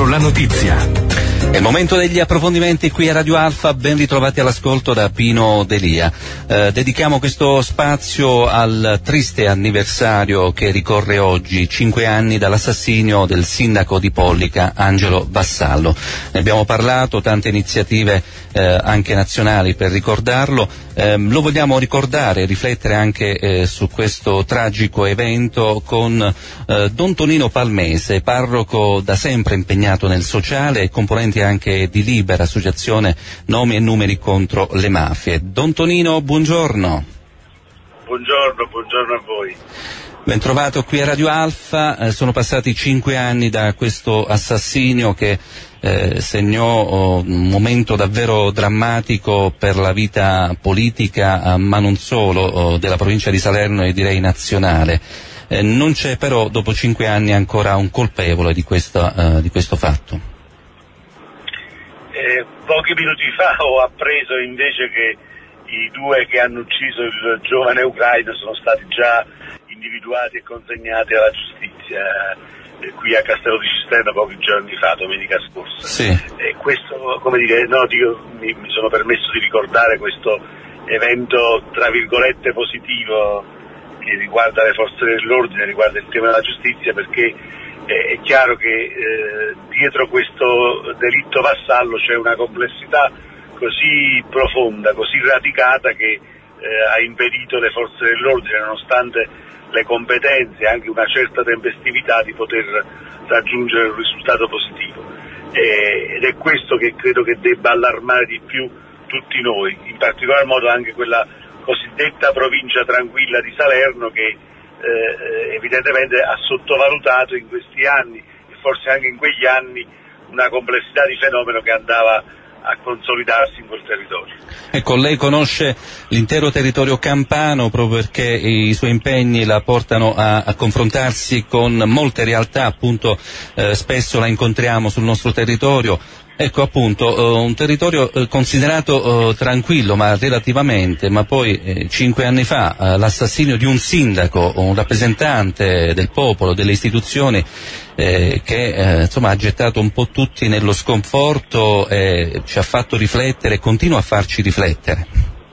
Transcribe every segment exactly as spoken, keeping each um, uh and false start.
Dentro la notizia. È il momento degli approfondimenti qui a Radio Alfa, ben ritrovati all'ascolto da Pino Delia. Eh, dedichiamo questo spazio al triste anniversario che ricorre oggi, cinque anni dall'assassinio del sindaco di Pollica, Angelo Vassallo. Ne abbiamo parlato, tante iniziative eh, anche nazionali per ricordarlo. Eh, lo vogliamo ricordare, riflettere anche eh, su questo tragico evento con eh, Don Tonino Palmese, parroco da sempre impegnato nel sociale e componente anche di Libera, associazione Nomi e Numeri contro le mafie. Don Tonino, buongiorno. Buongiorno, buongiorno a voi. Ben trovato qui a Radio Alfa. Eh, sono passati cinque anni da questo assassinio che eh, segnò oh, un momento davvero drammatico per la vita politica, eh, ma non solo, oh, della provincia di Salerno e direi nazionale. Eh, non c'è però dopo cinque anni ancora un colpevole di, questa, eh, di questo fatto. Eh, pochi minuti fa ho appreso invece che i due che hanno ucciso il giovane ucraino sono stati già individuati e consegnati alla giustizia eh, qui a Castello di Cisterna pochi giorni fa, domenica scorsa. Sì. E questo, come dire, no, io mi, mi sono permesso di ricordare questo evento tra virgolette positivo che riguarda le forze dell'ordine, riguarda il tema della giustizia, perché è chiaro che eh, dietro questo delitto Vassallo c'è una complessità così profonda, così radicata che eh, ha impedito alle forze dell'ordine, nonostante le competenze e anche una certa tempestività, di poter raggiungere un risultato positivo. E, ed è questo che credo che debba allarmare di più tutti noi, in particolar modo anche quella cosiddetta provincia tranquilla di Salerno che Eh, evidentemente ha sottovalutato in questi anni e forse anche in quegli anni una complessità di fenomeno che andava a consolidarsi in quel territorio. Ecco, lei conosce l'intero territorio campano proprio perché i suoi impegni la portano a, a confrontarsi con molte realtà, appunto eh, spesso la incontriamo sul nostro territorio. Ecco appunto, uh, un territorio uh, considerato uh, tranquillo, ma relativamente, ma poi eh, cinque anni fa uh, l'assassinio di un sindaco, un rappresentante del popolo, delle istituzioni, eh, che eh, insomma ha gettato un po' tutti nello sconforto e ci ha fatto riflettere e continua a farci riflettere.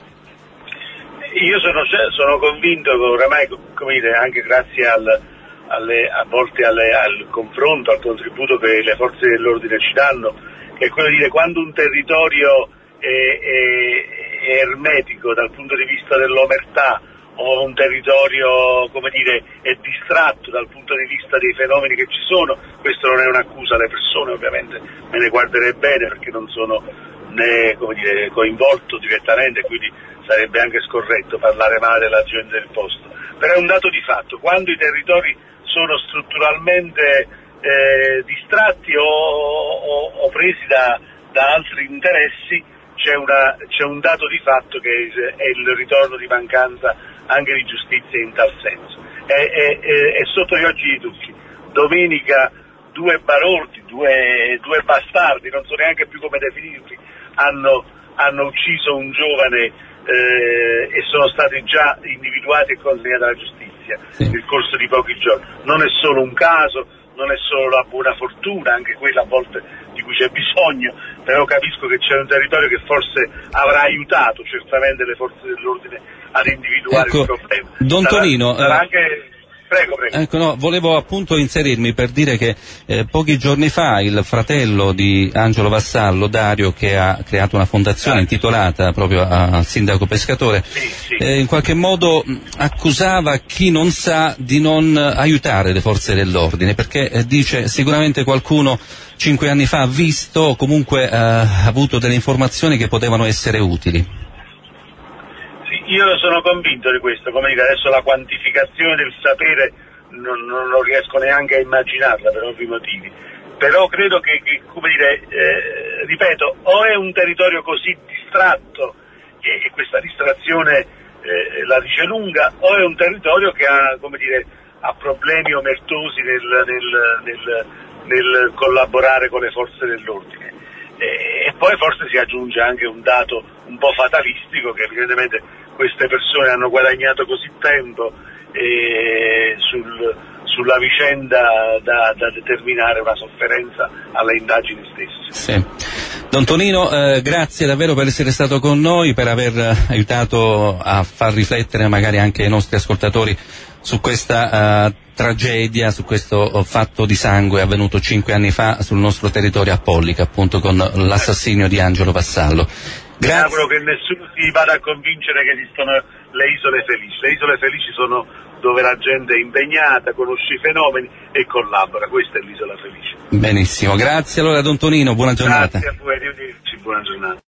Io sono, sono convinto che oramai, come dire, anche grazie al, alle, a volte alle, al confronto, al contributo che le forze dell'ordine ci danno, è quello di dire quando un territorio è, è, è ermetico dal punto di vista dell'omertà o un territorio, come dire, è distratto dal punto di vista dei fenomeni che ci sono, questo non è un'accusa alle persone, ovviamente me ne guarderei bene perché non sono né, come dire, coinvolto direttamente, quindi sarebbe anche scorretto parlare male della gente del posto, però è un dato di fatto, quando i territori sono strutturalmente Eh, distratti o, o, o presi da, da altri interessi, c'è, una, c'è un dato di fatto che è il ritorno di mancanza anche di giustizia in tal senso. È, è, è, è sotto gli occhi di tutti. Domenica due barordi, due, due bastardi, non so neanche più come definirli, hanno, hanno ucciso un giovane eh, e sono stati già individuati e consegnati alla giustizia nel corso di pochi giorni. Non è solo un caso, non è solo la buona fortuna, anche quella a volte di cui c'è bisogno, però capisco che c'è un territorio che forse avrà aiutato certamente le forze dell'ordine ad individuare ecco, il problema. Don sarà, Tonino, sarà eh... anche... Prego, prego. Ecco, no, volevo appunto inserirmi per dire che eh, pochi giorni fa il fratello di Angelo Vassallo, Dario, che ha creato una fondazione ah, intitolata proprio al sindaco Pescatore, sì, sì. Eh, in qualche modo mh, accusava chi non sa di non aiutare le forze dell'ordine, perché eh, dice sicuramente qualcuno cinque anni fa ha visto o comunque eh, ha avuto delle informazioni che potevano essere utili. Io sono convinto di questo, come dire, adesso la quantificazione del sapere non, non, non riesco neanche a immaginarla per ovvi motivi, però credo che, che come dire, eh, ripeto, o è un territorio così distratto e, e questa distrazione eh, la dice lunga, o è un territorio che ha, come dire, ha problemi omertosi nel, nel, nel, nel collaborare con le forze dell'ordine. E, e poi forse si aggiunge anche un dato un po' fatalistico, che evidentemente queste persone hanno guadagnato così tempo eh, sul, sulla vicenda da, da determinare una sofferenza alle indagini stesse. Sì. Don Tonino, eh, grazie davvero per essere stato con noi, per aver aiutato a far riflettere magari anche i nostri ascoltatori su questa uh, tragedia, su questo fatto di sangue avvenuto cinque anni fa sul nostro territorio a Pollica, appunto con l'assassinio di Angelo Vassallo. Mi auguro che nessuno si vada a convincere che esistono le isole felici. Le isole felici sono dove la gente è impegnata, conosce i fenomeni e collabora. Questa è l'isola felice. Benissimo, grazie allora Don Tonino, buona giornata. Grazie a voi, arrivederci, buona giornata.